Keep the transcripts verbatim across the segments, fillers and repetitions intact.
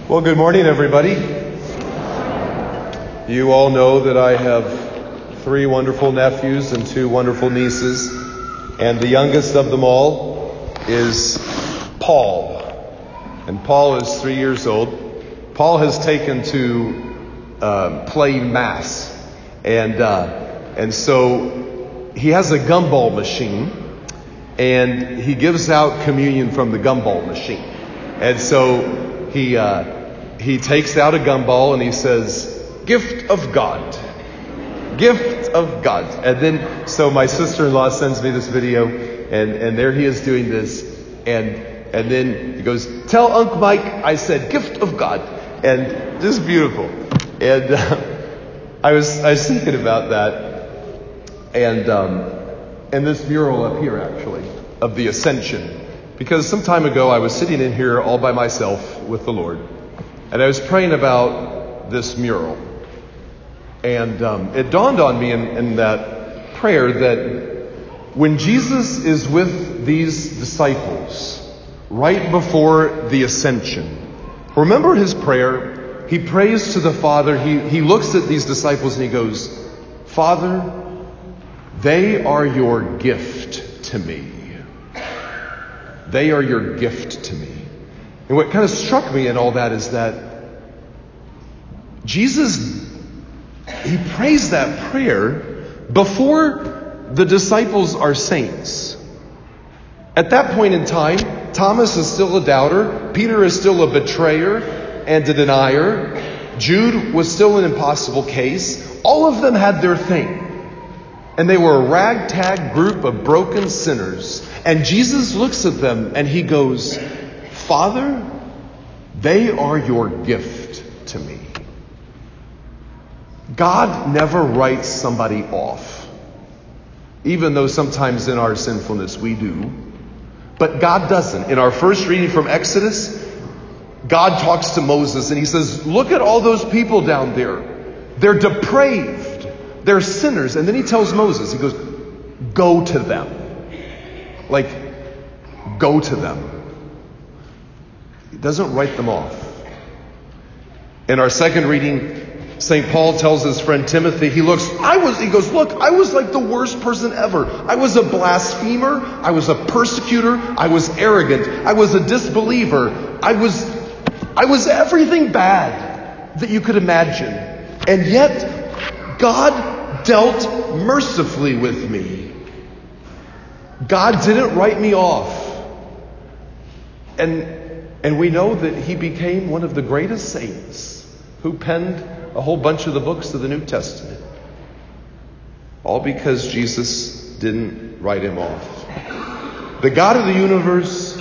Well, good morning, everybody. You all know that I have three wonderful nephews and two wonderful nieces, and the youngest of them all is Paul. And Paul is three years old. Paul has taken to uh, play mass, and uh, and so he has a gumball machine, and he gives out communion from the gumball machine. And so he uh, he takes out a gumball and he says, "Gift of God, gift of God." And then so my sister-in-law sends me this video, and and there he is doing this, and and then he goes, "Tell Uncle Mike I said gift of God," and just beautiful. And uh, I was I was thinking about that, and um, and this mural up here actually of the Ascension, because some time ago I was sitting in here all by myself with the Lord, and I was praying about this mural, and um, it dawned on me in, in that prayer that when Jesus is with these disciples right before the Ascension, remember his prayer. He prays to the Father. He, he looks at these disciples and he goes, "Father, they are your gift to me. They are your gift to me." And what kind of struck me in all that is that Jesus, he prays that prayer before the disciples are saints. At that point in time, Thomas is still a doubter. Peter is still a betrayer and a denier. Jude was still an impossible case. All of them had their thing. And they were a ragtag group of broken sinners. And Jesus looks at them and he goes, "Father, they are your gift to me." God never writes somebody off, even though sometimes in our sinfulness we do. But God doesn't. In our first reading from Exodus, God talks to Moses and he says, "Look at all those people down there. They're depraved. They're sinners." And then he tells Moses, he goes, "Go to them." Like, go to them. He doesn't write them off. In our second reading, Saint Paul tells his friend Timothy, he looks, I was, he goes, "Look, I was like the worst person ever. I was a blasphemer. I was a persecutor. I was arrogant. I was a disbeliever. I was, I was everything bad that you could imagine. And yet, God dealt mercifully with me. God didn't write me off." And, and we know that he became one of the greatest saints who penned a whole bunch of the books of the New Testament. All because Jesus didn't write him off. The God of the universe,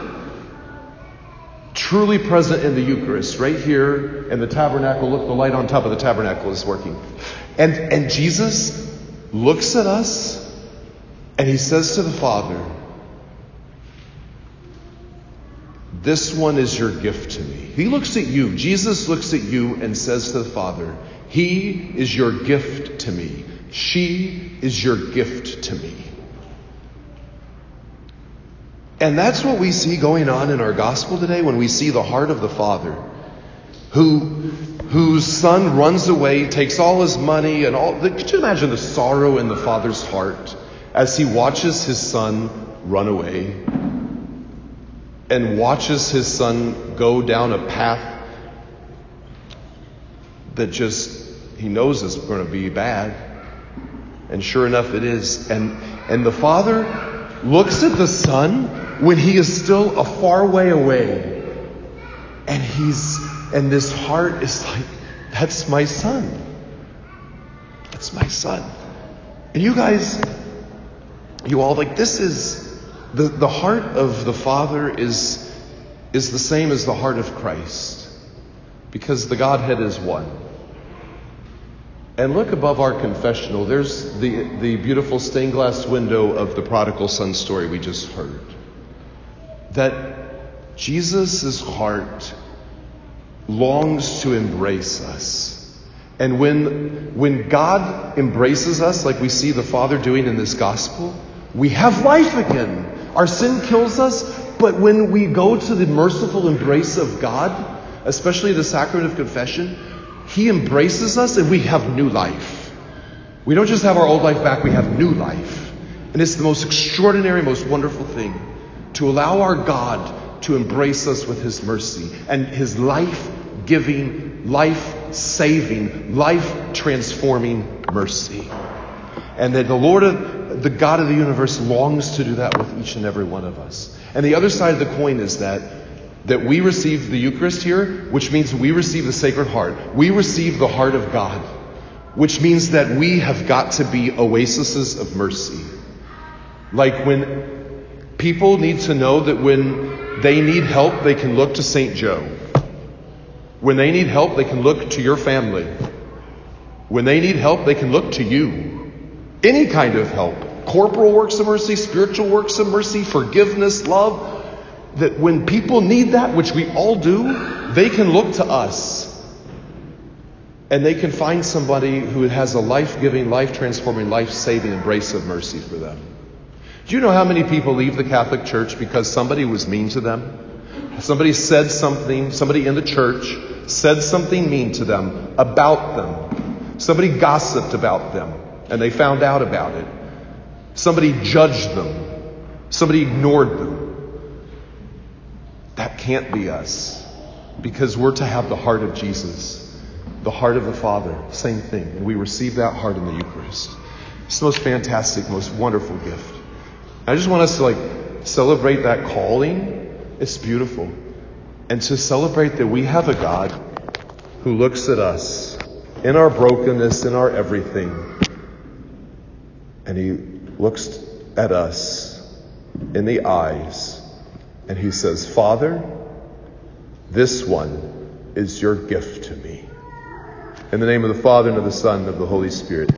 truly present in the Eucharist, right here in the tabernacle. Look, the light on top of the tabernacle is working. And, and Jesus looks at us and he says to the Father, "This one is your gift to me." He looks at you. Jesus looks at you and says to the Father, "He is your gift to me. She is your gift to me." And that's what we see going on in our gospel today when we see the heart of the Father, who, whose son runs away, takes all his money and all. Could you imagine the sorrow in the Father's heart as he watches his son run away and watches his son go down a path that just, he knows is going to be bad. And sure enough it is. And, and the Father looks at the Son when he is still a far way away. And he's, and this heart is like, that's my son. That's my son. And you guys, you all, like, this is, the, the heart of the Father is, is the same as the heart of Christ. Because the Godhead is one. And look above our confessional. There's the, the beautiful stained glass window of the prodigal son story we just heard. That Jesus' heart longs to embrace us. And when, when God embraces us, like we see the Father doing in this gospel, we have life again. Our sin kills us, but when we go to the merciful embrace of God, especially the sacrament of confession, he embraces us and we have new life. We don't just have our old life back, we have new life. And it's the most extraordinary, most wonderful thing to allow our God to embrace us with his mercy and his life-giving, life-saving, life-transforming mercy. And that the Lord, of, the God of the universe, longs to do that with each and every one of us. And the other side of the coin is that that we receive the Eucharist here, which means we receive the Sacred Heart. We receive the heart of God, which means that we have got to be oases of mercy. Like when people need to know that when they need help, they can look to Saint Joe. When they need help, they can look to your family. When they need help, they can look to you. Any kind of help. Corporal works of mercy, spiritual works of mercy, forgiveness, love. That when people need that, which we all do, they can look to us. And they can find somebody who has a life-giving, life-transforming, life-saving embrace of mercy for them. Do you know how many people leave the Catholic Church because somebody was mean to them? Somebody said something, somebody in the church said something mean to them about them. Somebody gossiped about them and they found out about it. Somebody judged them. Somebody ignored them. That can't be us, because we're to have the heart of Jesus, the heart of the Father, same thing. And we receive that heart in the Eucharist. It's the most fantastic, most wonderful gift. I just want us to like celebrate that calling. It's beautiful. And to celebrate that we have a God who looks at us in our brokenness, in our everything. And he looks at us in the eyes and he says, Father, this one is your gift to me. In the name of the Father, and of the Son, and of the Holy Spirit.